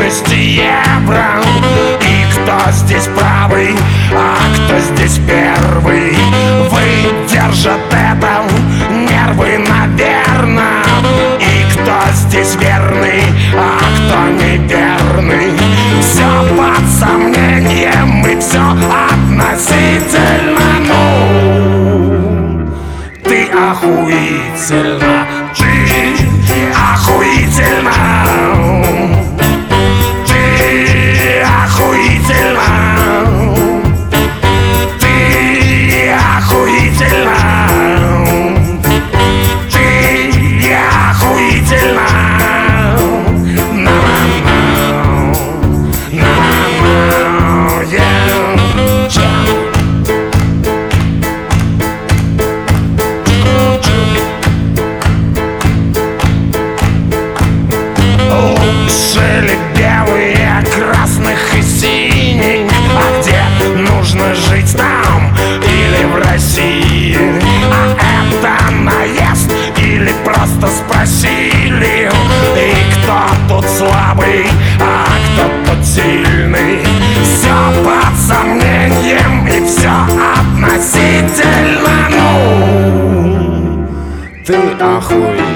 200 евро. И кто здесь правый, а кто здесь первый? Выдержат это нервы, наверно. И кто здесь верный, а кто неверный? Все под сомнением и все относительно. Ну, ты охуительно, ты охуительно, ты охуительно, ты охуительно, ты охуительно. Лучше белые, красных и синих? А где нужно жить, там или в России? А это наезд или просто спросили? И кто тут слабый, а кто тут сильный? Все под сомнением и все относительно. Ну, ты охуел.